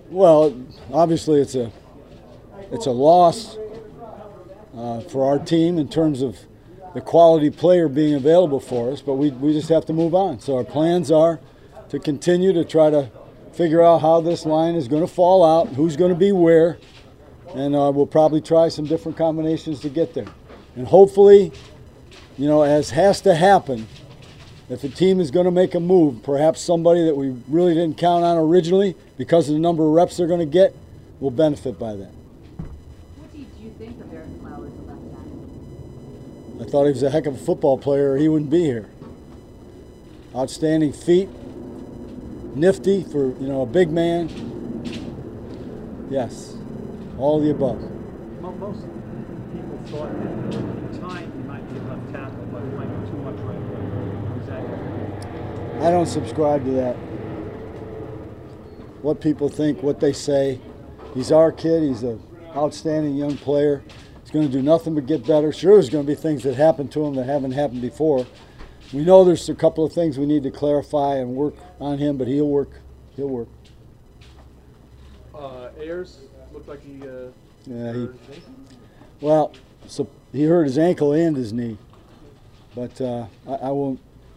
Well, obviously it's a loss for our team in terms of the quality player being available for us, but we just have to move on. So our plans are to continue to try to figure out how this line is going to fall out, who's going to be where, and we'll probably try some different combinations to get there. And hopefully, you know, as has to happen, if a team is going to make a move, perhaps somebody that we really didn't count on originally because of the number of reps they're going to get will benefit by that. What did you think of Eric Flowers, the left tackle? I thought he was a heck of a football player or he wouldn't be here. Outstanding feet, nifty for, you know, a big man. Yes, all of the above. Most people thought that at the time he might be a left tackle, but it might be too much right away. Is that I don't subscribe to that. What people think, what they say. He's our kid. He's an outstanding young player. He's going to do nothing but get better. Sure, there's going to be things that happen to him that haven't happened before. We know there's a couple of things we need to clarify and work on him, but he'll work. He'll work. Ayers looked like he. Well, so he hurt his ankle and his knee, but I won't.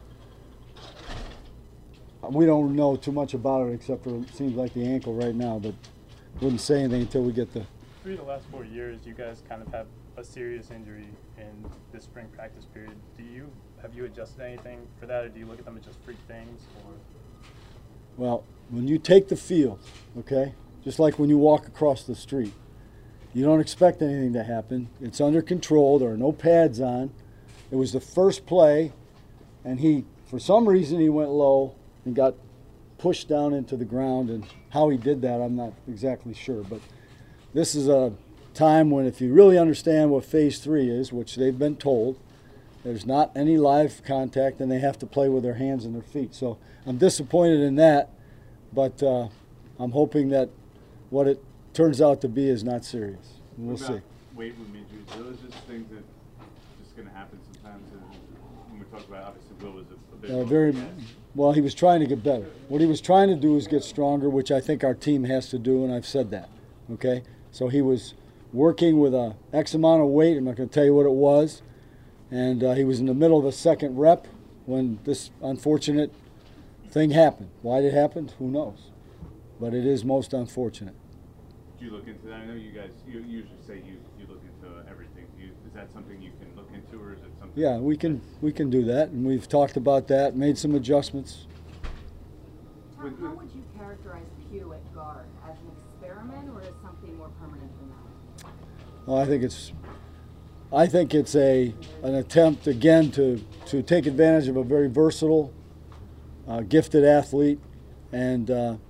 We don't know too much about it except for it seems like the ankle right now, but wouldn't say anything until we get the. Through the last 4 years, you guys kind of have a serious injury in this spring practice period. Have you adjusted anything for that, or do you look at them as just freak things? Or? Well, when you take the field, okay, just like when you walk across the street, you don't expect anything to happen. It's under control. There are no pads on. It was the first play, and he, for some reason, he went low and got pushed down into the ground. And how he did that, I'm not exactly sure. But this is a time when, if you really understand what Phase 3 is, which they've been told, there's not any live contact, and they have to play with their hands and their feet. So I'm disappointed in that, but I'm hoping that what it turns out to be is not serious. We'll see. Weight room injuries, are those just things that just going to happen sometimes? When we talk about, obviously, Will was a bit well, he was trying to get better. What he was trying to do is get stronger, which I think our team has to do, and I've said that. Okay? So he was working with a X amount of weight. I'm not going to tell you what it was. And he was in the middle of a second rep when this unfortunate thing happened. Why it happened, who knows? But it is most unfortunate. Do you look into that? I know you guys you usually say you look into everything. Is that something you can look into, or is it something? Yeah, we can do that, and we've talked about that, made some adjustments. Tom, how would you characterize Pugh at guard? As an experiment or as something more permanent than that? Well, I think it's an attempt again to take advantage of a very versatile, gifted athlete, and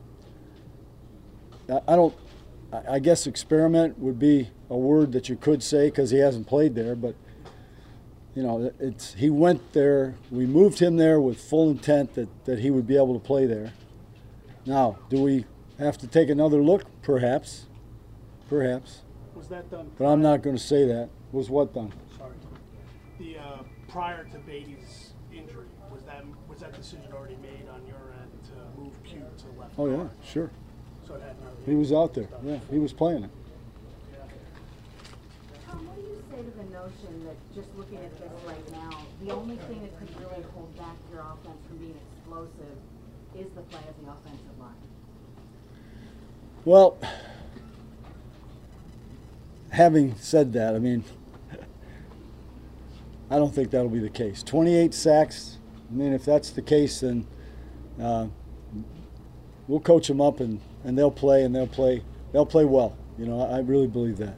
I guess experiment would be a word that you could say because he hasn't played there, but you know, he went there. We moved him there with full intent that he would be able to play there. Now, do we have to take another look? Perhaps. was that done? But I'm not going to say that. Was what done? Sorry. The prior to Beatty's injury, was that decision already made on your end to move Pugh to left? Oh yeah, guard? sure. So it had nothing. He was out there. Yeah, he was playing it. Tom, what do you say to the notion that just looking at this right now, the only thing that could really hold back your offense from being explosive is the play of the offensive line? Well, having said that, I mean, I don't think that'll be the case. 28 sacks. I mean, if that's the case, then we'll coach them up and they'll play and they'll play well. You know, I really believe that.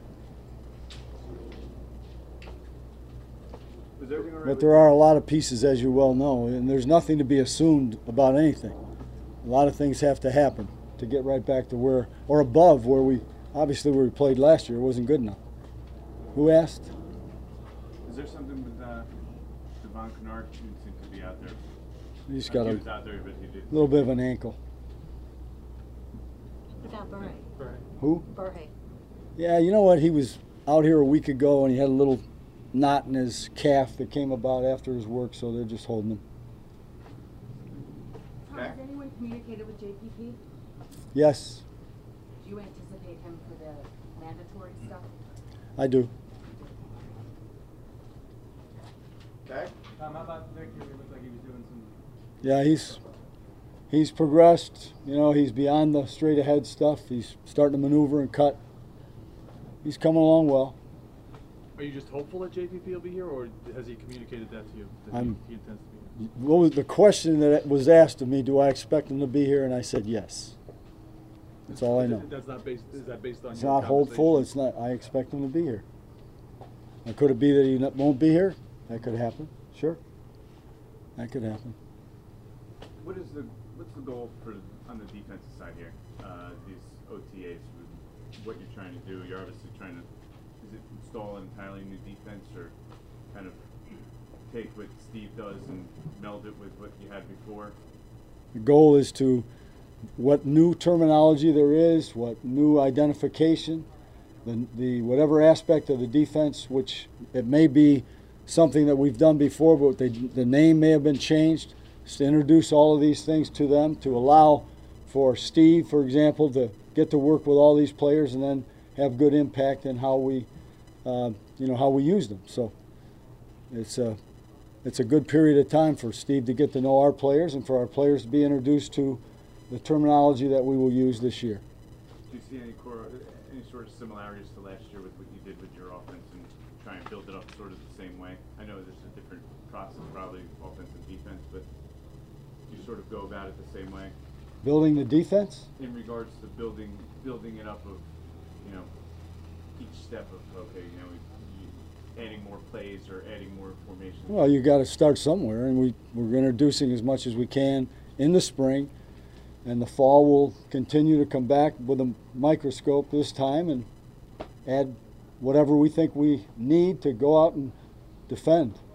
But there are a lot of pieces, as you well know, and there's nothing to be assumed about anything. A lot of things have to happen to get right back to where, or above where we played last year. It wasn't good enough. Who asked? Is there something with Devon Kennard? He seems to be out there. He's got he a was out there, but he did. little bit of an ankle. What about Burhay? Who? Burhay. Yeah, you know what? He was out here a week ago and he had a little knot in his calf that came about after his work, so they're just holding him. Tom, has anyone communicated with JPP? Yes. Do you anticipate him for the mandatory stuff? I do. Okay. How about Victor? He looked like he was doing some. Yeah, he's progressed. You know, he's beyond the straight ahead stuff. He's starting to maneuver and cut. He's coming along well. Are you just hopeful that JPP will be here, or has he communicated that to you? That I'm- he intends to be here? What was the question that was asked of me? Do I expect him to be here? And I said yes. That's all I know. That's not based. Is that based on? It's your not hopeful. conversation? It's not. I expect him to be here. It could it be that he won't be here? That could happen. Sure. That could happen. What's the goal for on the defensive side here? These OTAs, what you're trying to do? You're obviously trying to. Is it install an entirely new defense, or kind of take what Steve does and meld it with what you had before? The goal is to, what new terminology there is, what new identification, the whatever aspect of the defense, which it may be something that we've done before, but the name may have been changed, to introduce all of these things to them, to allow for Steve, for example, to get to work with all these players and then have good impact in how we, how we use them. So it's a good period of time for Steve to get to know our players and for our players to be introduced to the terminology that we will use this year. Do you see any sort of similarities to last year with what you did with your offense and try and build it up sort of the same way? I know there's a different process, probably offense and defense, but you sort of go about it the same way Building the defense? in regards to building it up of, each step of adding more plays or adding more formations. Well, you got to start somewhere, and we're introducing as much as we can in the spring, and the fall will continue to come back with a microscope this time and add whatever we think we need to go out and defend.